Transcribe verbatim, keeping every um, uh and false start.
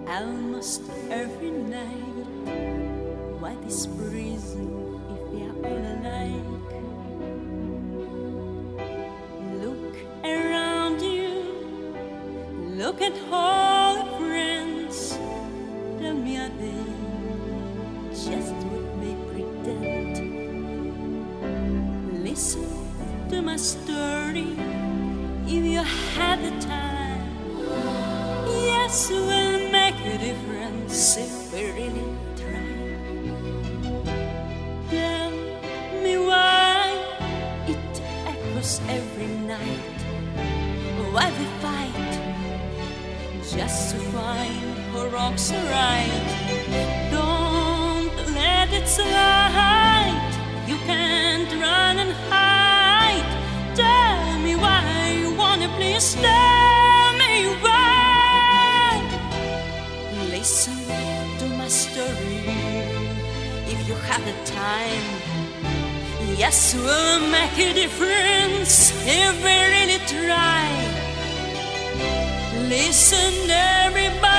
almost every night. Why this prison if we are all alike? Look around you, look at all the friends. Tell me, are they just what they pretend? Listen to my story if you had the time. Yes, we'll make a difference if we really try. Tell me why it echoes every night. Why we fight just to find who wrongs are right. Don't let it slide. You can't run and hide. Tell me why you wanna, please tell me why. Listen to my story if you have the time. Yes, we'll make a difference if we really try. Listen, everybody.